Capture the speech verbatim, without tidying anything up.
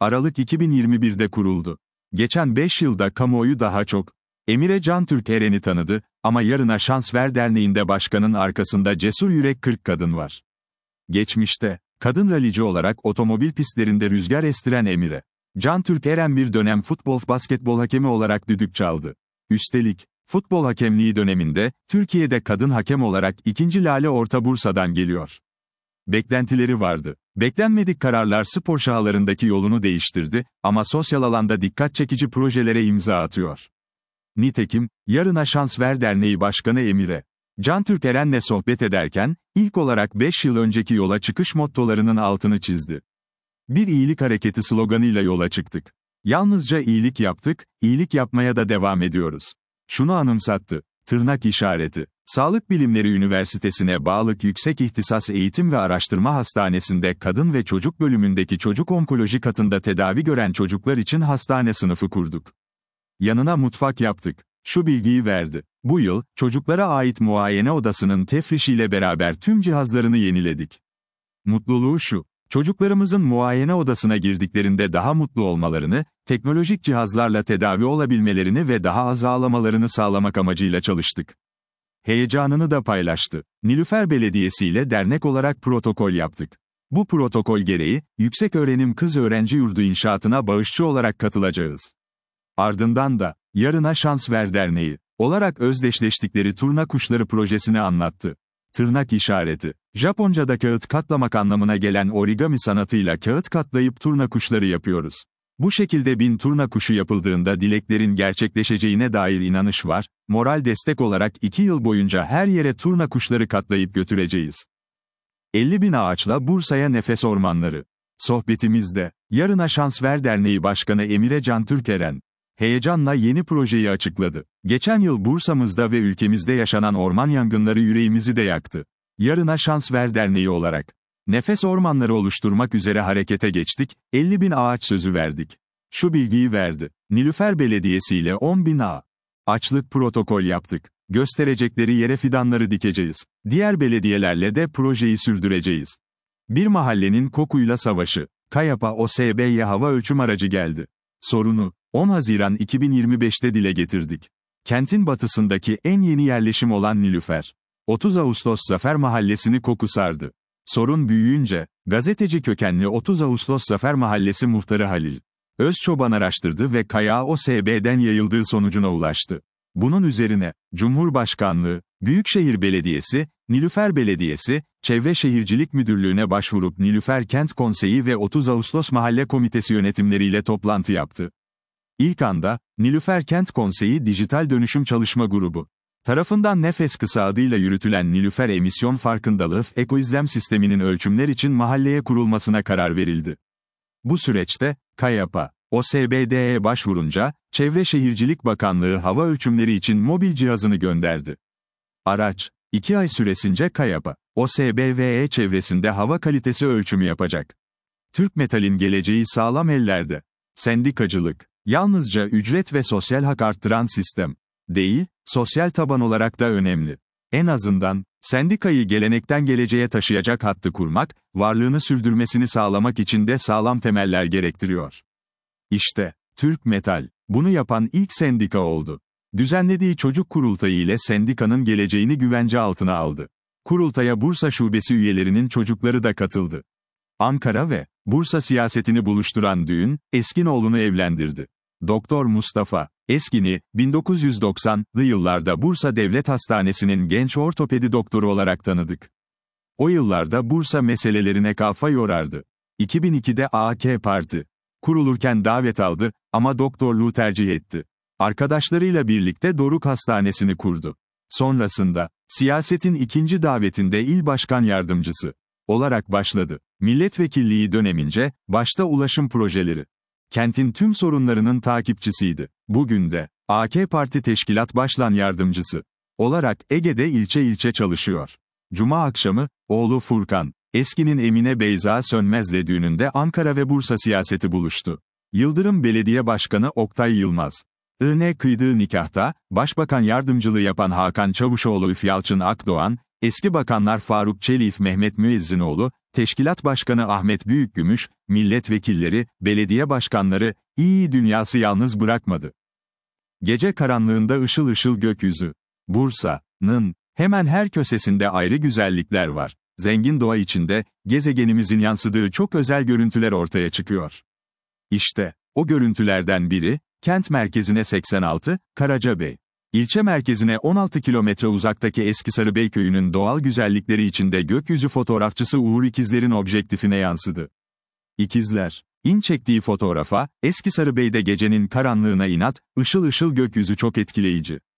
Aralık iki bin yirmi bir'de kuruldu. Geçen beş yılda kamuoyu daha çok Emire Cantürk Eren'i tanıdı ama Yarına Şans Ver Derneği'nde başkanın arkasında cesur yürek kırk kadın var. Geçmişte, kadın ralici olarak otomobil pistlerinde rüzgar estiren Emire Cantürk Eren bir dönem futbol basketbol hakemi olarak düdük çaldı. Üstelik, futbol hakemliği döneminde, Türkiye'de kadın hakem olarak ikinci Lale Orta Bursa'dan geliyor. Beklentileri vardı. Beklenmedik kararlar spor sahalarındaki yolunu değiştirdi ama sosyal alanda dikkat çekici projelere imza atıyor. Nitekim, Yarına Şans Ver Derneği Başkanı Emire Cantürk Eren'le sohbet ederken, ilk olarak beş yıl önceki yola çıkış mottolarının altını çizdi. Bir iyilik hareketi sloganıyla yola çıktık. Yalnızca iyilik yaptık, iyilik yapmaya da devam ediyoruz. Şunu anımsattı, tırnak işareti. Sağlık Bilimleri Üniversitesi'ne bağlı Yüksek İhtisas Eğitim ve Araştırma Hastanesi'nde kadın ve çocuk bölümündeki çocuk onkoloji katında tedavi gören çocuklar için hastane sınıfı kurduk. Yanına mutfak yaptık. Şu bilgiyi verdi. Bu yıl, çocuklara ait muayene odasının tefrişiyle beraber tüm cihazlarını yeniledik. Mutluluğu şu, çocuklarımızın muayene odasına girdiklerinde daha mutlu olmalarını, teknolojik cihazlarla tedavi olabilmelerini ve daha az ağlamalarını sağlamak amacıyla çalıştık. Heyecanını da paylaştı. Nilüfer Belediyesi ile dernek olarak protokol yaptık. Bu protokol gereği, Yükseköğrenim Kız Öğrenci Yurdu inşaatına bağışçı olarak katılacağız. Ardından da, Yarına Şans Ver Derneği olarak özdeşleştikleri turna kuşları projesini anlattı. Tırnak işareti. Japonca'da kağıt katlamak anlamına gelen origami sanatıyla kağıt katlayıp turna kuşları yapıyoruz. Bu şekilde bin turna kuşu yapıldığında dileklerin gerçekleşeceğine dair inanış var, moral destek olarak iki yıl boyunca her yere turna kuşları katlayıp götüreceğiz. elli bin ağaçla Bursa'ya nefes ormanları. Sohbetimizde, Yarına Şans Ver Derneği Başkanı Emire Cantürk Eren, heyecanla yeni projeyi açıkladı. Geçen yıl Bursa'mızda ve ülkemizde yaşanan orman yangınları yüreğimizi de yaktı. Yarına Şans Ver Derneği olarak nefes ormanları oluşturmak üzere harekete geçtik, elli bin ağaç sözü verdik. Şu bilgiyi verdi. Nilüfer Belediyesi ile on bin ağaçlık protokol yaptık. Gösterecekleri yere fidanları dikeceğiz. Diğer belediyelerle de projeyi sürdüreceğiz. Bir mahallenin kokuyla savaşı. KAYAP'a O S B'ye hava ölçüm aracı geldi. Sorunu, on Haziran iki bin yirmi beş'te dile getirdik. Kentin batısındaki en yeni yerleşim olan Nilüfer. otuz Ağustos Zafer Mahallesi'ni koku sardı. Sorun büyüyünce, gazeteci kökenli otuz Ağustos Zafer Mahallesi muhtarı Halil Özçoban araştırdı ve kayağı O S B'den yayıldığı sonucuna ulaştı. Bunun üzerine, Cumhurbaşkanlığı, Büyükşehir Belediyesi, Nilüfer Belediyesi, Çevre Şehircilik Müdürlüğü'ne başvurup Nilüfer Kent Konseyi ve otuz Ağustos Mahalle Komitesi yönetimleriyle toplantı yaptı. İlk anda, Nilüfer Kent Konseyi Dijital Dönüşüm Çalışma Grubu tarafından Nefes kısa adıyla yürütülen Nilüfer Emisyon Farkındalığı Ekoizlem Sistemi'nin ölçümler için mahalleye kurulmasına karar verildi. Bu süreçte, KAYAP'a, O S B D'ye başvurunca, Çevre Şehircilik Bakanlığı hava ölçümleri için mobil cihazını gönderdi. Araç, iki ay süresince KAYAP'a, O S B ve E çevresinde hava kalitesi ölçümü yapacak. Türk Metal'in geleceği sağlam ellerde. Sendikacılık, yalnızca ücret ve sosyal hak arttıran sistem değil, sosyal taban olarak da önemli. En azından, sendikayı gelenekten geleceğe taşıyacak hattı kurmak, varlığını sürdürmesini sağlamak için de sağlam temeller gerektiriyor. İşte, Türk Metal, bunu yapan ilk sendika oldu. Düzenlediği çocuk kurultayı ile sendikanın geleceğini güvence altına aldı. Kurultaya Bursa Şubesi üyelerinin çocukları da katıldı. Ankara ve Bursa siyasetini buluşturan düğün, Eskinoğlu'nu evlendirdi. Doktor Mustafa Eskin'i, bin dokuz yüz doksan'lı yıllarda Bursa Devlet Hastanesi'nin genç ortopedi doktoru olarak tanıdık. O yıllarda Bursa meselelerine kafa yorardı. iki bin iki'de A K Parti kurulurken davet aldı ama doktorluğu tercih etti. Arkadaşlarıyla birlikte Doruk Hastanesi'ni kurdu. Sonrasında, siyasetin ikinci davetinde il başkan yardımcısı olarak başladı. Milletvekilliği dönemince, başta ulaşım projeleri, kentin tüm sorunlarının takipçisiydi. Bugün de, A K Parti Teşkilat Başlan Yardımcısı olarak Ege'de ilçe ilçe çalışıyor. Cuma akşamı, oğlu Furkan Eskin'in Emine Beyza Sönmez'le düğününde Ankara ve Bursa siyaseti buluştu. Yıldırım Belediye Başkanı Oktay Yılmaz I N kıydığı nikahta, Başbakan yardımcılığı yapan Hakan Çavuşoğlu Üf Yalçın Akdoğan, eski bakanlar Faruk Çelik Mehmet Müezzinoğlu, Teşkilat Başkanı Ahmet Büyükgümüş, milletvekilleri, belediye başkanları, iyi dünyası yalnız bırakmadı. Gece karanlığında ışıl ışıl gökyüzü. Bursa'nın hemen her köşesinde ayrı güzellikler var. Zengin doğa içinde, gezegenimizin yansıdığı çok özel görüntüler ortaya çıkıyor. İşte, o görüntülerden biri, kent merkezine seksen altı, Karacabey. İlçe merkezine on altı kilometre uzaktaki Eskisarıbey köyünün doğal güzellikleri içinde gökyüzü fotoğrafçısı Uğur İkizler'in objektifine yansıdı. İkizler, in çektiği fotoğrafa, Eskisarıbey'de gecenin karanlığına inat, ışıl ışıl gökyüzü çok etkileyici.